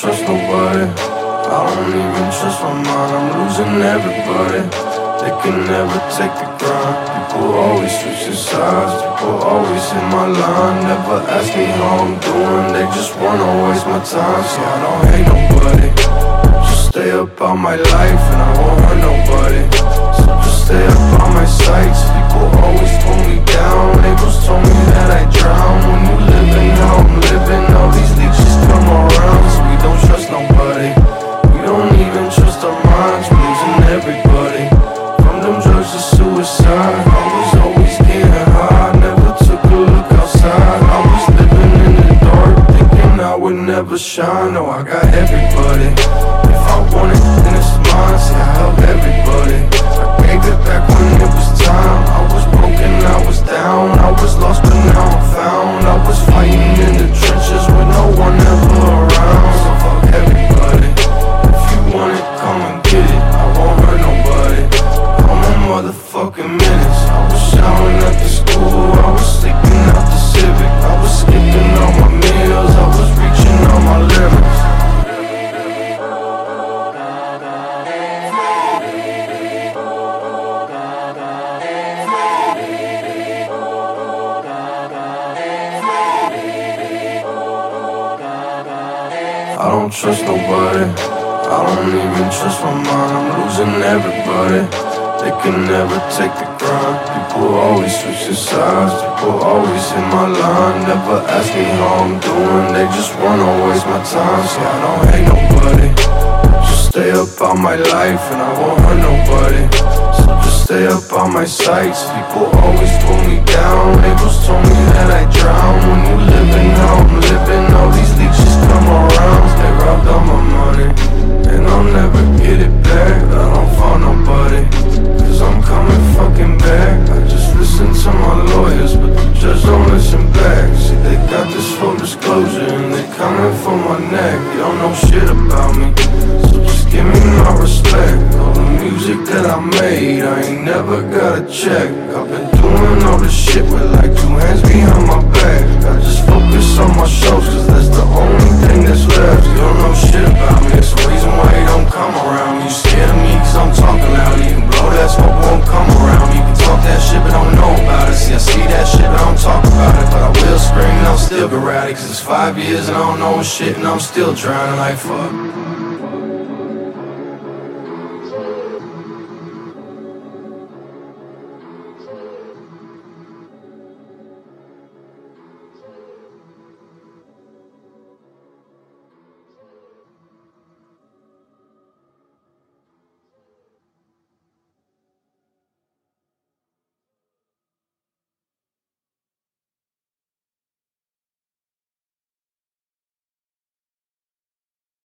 trust nobody. I don't even trust my mind. I'm losing everybody. They can never take the grind. People always switching sides. People always in my line. Never ask me how I'm doing. They just wanna waste my time. See, I don't hate nobody. Just stay up on my life and I won't hurt nobody. So just stay up on my sights. People always pull me down. Labels told me that I drown. When you living how I'm living, all these leeches come around. So we don't trust nobody. We don't even trust our minds. We're losing everybody. From them drugs to suicide. I was always getting high. Never took a look outside. I was living in the dark, thinking I would never shine. No, I got everybody. If I want it, then it's mine. See, I help everybody. I gave it back when it was time. I was broken, I was down. I was lost, but now I'm found. I was fighting in the trenches with no one ever around. So fuck everybody. If you want it, come and get it. I won't hurt nobody. I'm a motherfucking menace. I was showering at the school. I was sleeping out the Civic. I was skipping all my meals. I was reaching all my limits. I don't trust nobody. I don't even trust my mind. I'm losing everybody. They can never take the grind. People always switching sides. People always in my line. Never ask me how I'm doing. They just wanna waste my time. See, I don't hate nobody. Just stay up on my life and I won't hurt nobody. So just stay up on my sights. People always pull me down. Labels told me that I drown. When you living how I'm living, all these leeches come around. They robbed all my money and I'll never get it back. I don't find nobody, cause I'm coming fucking back. I just listen to my lawyers, but the judge don't listen back. See, they got this full disclosure and they coming for my neck. They don't know shit about me, so just give me my respect. All the music that I made, I ain't never got a check. I've been doing all this shit with like 2 hands behind my back. I just focus on my shows, cause that's the only thing that's left. You don't know shit about me, it's the reason why you don't come around me. You scared of me cause I'm talking loud. You can blow that smoke, won't come around me. You can talk that shit but don't know about it. See, I see that shit but I don't talk about it. But I will scream and I'll still be rowdy, cause it's 5 years and I don't know shit and I'm still drowning like fuck.